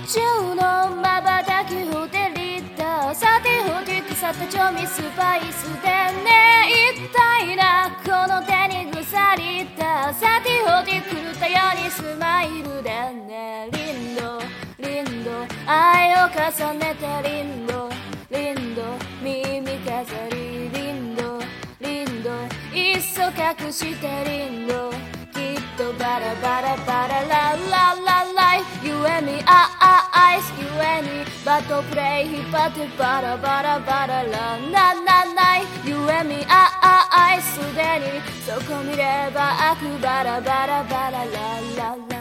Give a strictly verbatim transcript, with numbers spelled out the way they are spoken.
中の瞬きホテリッターさてほて腐った調味スパイスでね痛いなこの手に腐りたさてほて狂ったようにスマイルでねリンドリンド愛を重ねてリンドリンド耳飾りリンドリンドいっそ隠してリンドきっとバラバラバララララライ You and me ああアイス You and me バットプレイ引っ張ってバラバラバララななない You and me ああアイスすでにそこ見れば悪バラバラバララララ